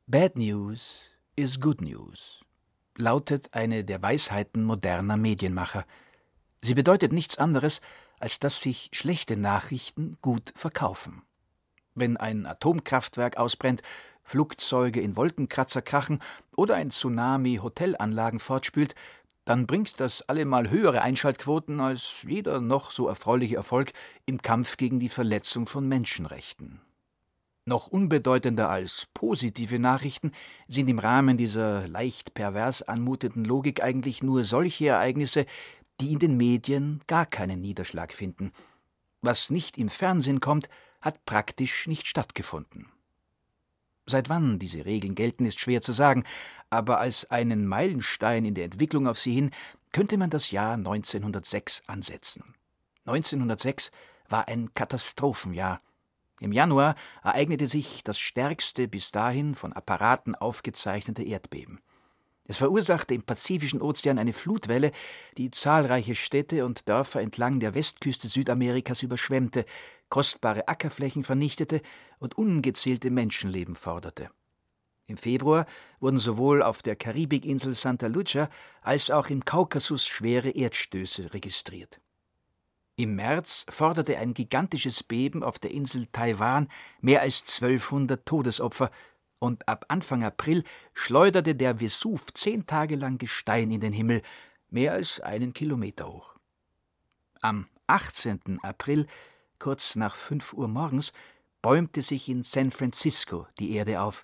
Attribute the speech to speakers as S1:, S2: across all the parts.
S1: Bad News is good news, lautet eine der Weisheiten moderner Medienmacher. Sie bedeutet nichts anderes, als dass sich schlechte Nachrichten gut verkaufen. Wenn ein Atomkraftwerk ausbrennt, Flugzeuge in Wolkenkratzer krachen oder ein Tsunami Hotelanlagen fortspült, dann bringt das allemal höhere Einschaltquoten als jeder noch so erfreuliche Erfolg im Kampf gegen die Verletzung von Menschenrechten. Noch unbedeutender als positive Nachrichten sind im Rahmen dieser leicht pervers anmutenden Logik eigentlich nur solche Ereignisse, die in den Medien gar keinen Niederschlag finden. Was nicht im Fernsehen kommt, hat praktisch nicht stattgefunden. Seit wann diese Regeln gelten, ist schwer zu sagen, aber als einen Meilenstein in der Entwicklung auf sie hin könnte man das Jahr 1906 ansetzen. 1906 war ein Katastrophenjahr. Im Januar ereignete sich das stärkste bis dahin von Apparaten aufgezeichnete Erdbeben. Es verursachte im Pazifischen Ozean eine Flutwelle, die zahlreiche Städte und Dörfer entlang der Westküste Südamerikas überschwemmte, kostbare Ackerflächen vernichtete und ungezählte Menschenleben forderte. Im Februar wurden sowohl auf der Karibikinsel Santa Lucia als auch im Kaukasus schwere Erdstöße registriert. Im März forderte ein gigantisches Beben auf der Insel Taiwan mehr als 1200 Todesopfer, und ab Anfang April schleuderte der Vesuv 10 Tage lang Gestein in den Himmel, mehr als 1 Kilometer hoch. Am 18. April, kurz nach 5 Uhr morgens, bäumte sich in San Francisco die Erde auf.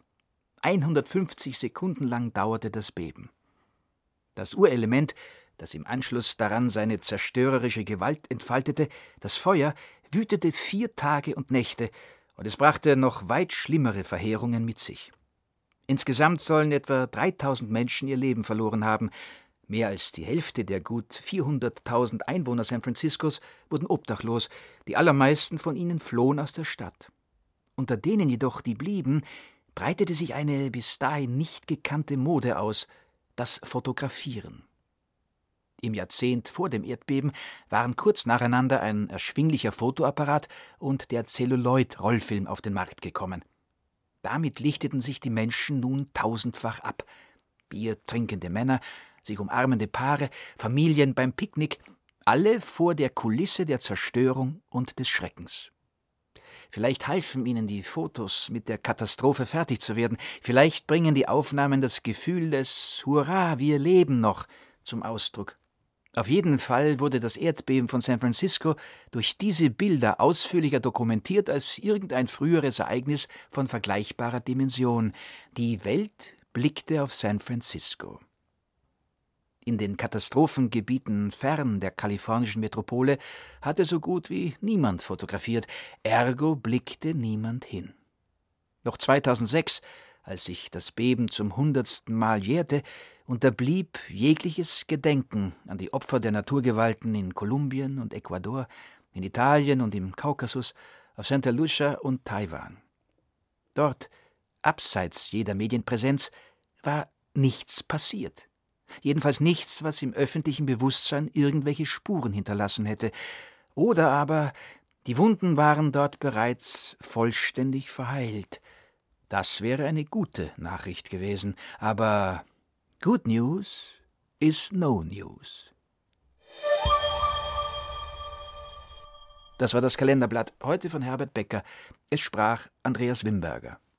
S1: 150 Sekunden lang dauerte das Beben. Das Urelement, das im Anschluss daran seine zerstörerische Gewalt entfaltete, das Feuer, wütete 4 Tage und Nächte, und es brachte noch weit schlimmere Verheerungen mit sich. Insgesamt sollen etwa 3000 Menschen ihr Leben verloren haben. Mehr als die Hälfte der gut 400.000 Einwohner San Franciscos wurden obdachlos, die allermeisten von ihnen flohen aus der Stadt. Unter denen jedoch, die blieben, breitete sich eine bis dahin nicht gekannte Mode aus: das Fotografieren. Im Jahrzehnt vor dem Erdbeben waren kurz nacheinander ein erschwinglicher Fotoapparat und der Celluloid-Rollfilm auf den Markt gekommen. Damit lichteten sich die Menschen nun tausendfach ab. Biertrinkende Männer, sich umarmende Paare, Familien beim Picknick, alle vor der Kulisse der Zerstörung und des Schreckens. Vielleicht halfen ihnen die Fotos, mit der Katastrophe fertig zu werden. Vielleicht bringen die Aufnahmen das Gefühl des »Hurra, wir leben noch« zum Ausdruck. Auf jeden Fall wurde das Erdbeben von San Francisco durch diese Bilder ausführlicher dokumentiert als irgendein früheres Ereignis von vergleichbarer Dimension. Die Welt blickte auf San Francisco. In den Katastrophengebieten fern der kalifornischen Metropole hatte so gut wie niemand fotografiert, ergo blickte niemand hin. Noch 2006, als sich das Beben zum 100. Mal jährte, unterblieb jegliches Gedenken an die Opfer der Naturgewalten in Kolumbien und Ecuador, in Italien und im Kaukasus, auf Santa Lucia und Taiwan. Dort, abseits jeder Medienpräsenz, war nichts passiert. Jedenfalls nichts, was im öffentlichen Bewusstsein irgendwelche Spuren hinterlassen hätte. Oder aber die Wunden waren dort bereits vollständig verheilt. Das wäre eine gute Nachricht gewesen, aber good news is no news. Das war das Kalenderblatt, heute von Herbert Becker. Es sprach Andreas Wimberger.